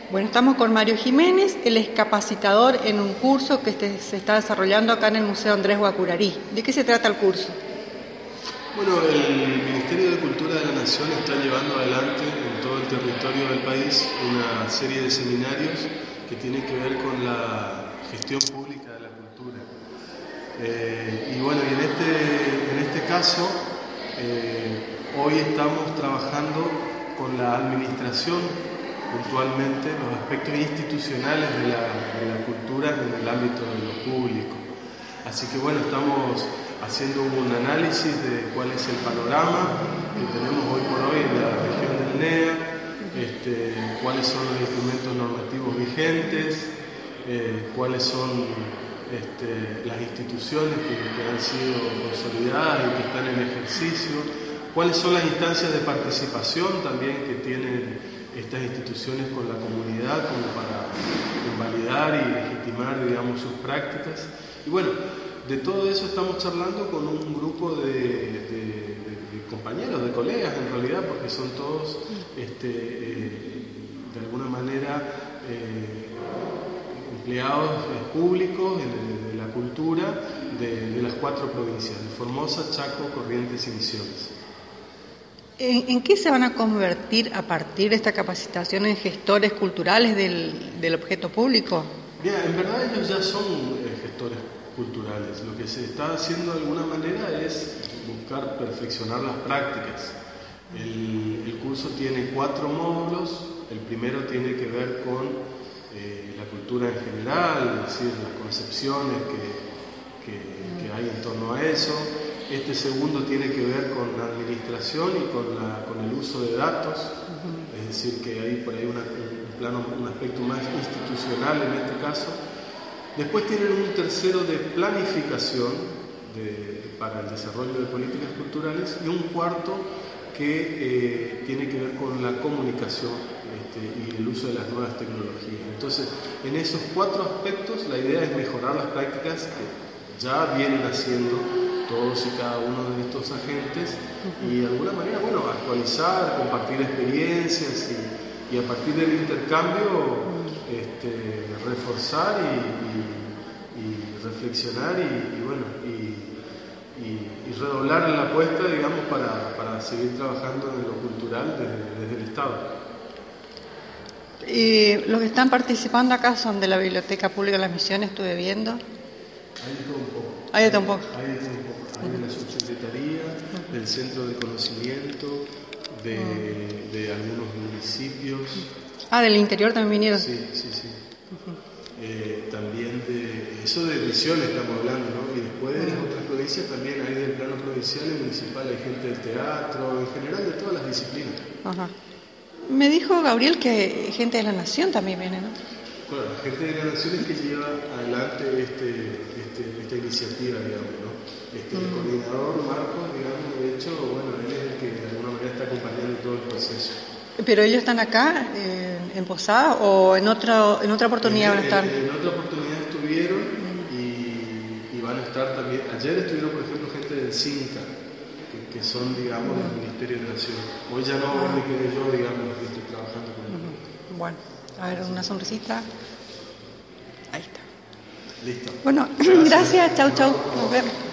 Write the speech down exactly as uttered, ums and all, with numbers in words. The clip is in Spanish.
Bueno, estamos con Mario Jiménez, él es capacitador en un curso que este, se está desarrollando acá en el Museo Andrés Guacurarí. ¿De qué se trata el curso? Bueno, el Ministerio de Cultura de la Nación está llevando adelante en todo el territorio del país una serie de seminarios que tienen que ver con la gestión pública de la cultura. Eh, y bueno, y en este, en este caso, eh, hoy estamos trabajando con la administración, puntualmente, los aspectos institucionales de la, de la cultura en el ámbito de lo público. Así que bueno, estamos haciendo un análisis de cuál es el panorama que tenemos hoy por hoy en la región del N E A, este, cuáles son los instrumentos normativos vigentes, eh, cuáles son este, las instituciones que, que han sido consolidadas y que están en ejercicio, cuáles son las instancias de participación también que tienen estas instituciones con la comunidad como para invalidar y legitimar, digamos, sus prácticas. Y bueno, de todo eso estamos charlando con un grupo de, de, de, de compañeros, de colegas en realidad, porque son todos este, eh, de alguna manera eh, empleados eh, públicos de, de la cultura de, de las cuatro provincias, de Formosa, Chaco, Corrientes y Misiones. ¿En, ¿En qué se van a convertir a partir de esta capacitación en gestores culturales del, del objeto público? Bien, en verdad ellos ya son eh, gestores culturales. Lo que se está haciendo de alguna manera es buscar perfeccionar las prácticas. El, el curso tiene cuatro módulos. El primero tiene que ver con eh, la cultura en general, es decir, las concepciones que, que, que hay en torno a eso. Este segundo tiene que ver con la administración y con, la, con el uso de datos, uh-huh. Es decir, que hay por ahí una, un, plano, un aspecto más institucional en este caso. Después tienen un tercero de planificación de, para el desarrollo de políticas culturales y un cuarto que eh, tiene que ver con la comunicación este, y el uso de las nuevas tecnologías. Entonces, en esos cuatro aspectos la idea es mejorar las prácticas que ya vienen haciendo todos y cada uno de estos agentes y de alguna manera, bueno, actualizar, compartir experiencias y, y a partir del intercambio este, reforzar y, y, y reflexionar y, y bueno, y, y, y redoblar la apuesta, digamos, para, para seguir trabajando en lo cultural desde, desde el Estado. Eh, los que están participando acá son de la Biblioteca Pública de las Misiones, estuve viendo. Hay de todo un poco. Hay de todo un poco. Hay de todo un poco. Hay de la subsecretaría, del Centro de Conocimiento, de, uh-huh. de algunos municipios. Ah, del interior también vinieron. Sí, sí, sí. Uh-huh. Eh, también de eso de Misiones estamos hablando, ¿no? Y después de las otras provincias también hay del plano provincial y municipal, hay gente del teatro, en general de todas las disciplinas. Ajá. Me dijo Gabriel que gente de la Nación también viene, ¿no? Bueno, la gente de la Nación es que lleva adelante este, este, esta iniciativa, digamos, ¿no? Este, mm. El coordinador Marcos, digamos, de hecho, bueno, él es el que de alguna manera está acompañando todo el proceso. ¿Pero ellos están acá, eh, en Posada, o en otra, en otra oportunidad en, van a estar? En, en otra oportunidad estuvieron mm. y, y van a estar también. Ayer estuvieron, por ejemplo, gente del CINCA, que, que son, digamos, mm. del Ministerio de Nación. Hoy ya no me quedé yo, digamos, que estoy trabajando con ellos. Mm. Bueno, a ver, una sonrisita. Ahí está. Listo. Bueno, gracias, gracias. Chau, chau. Nos vemos.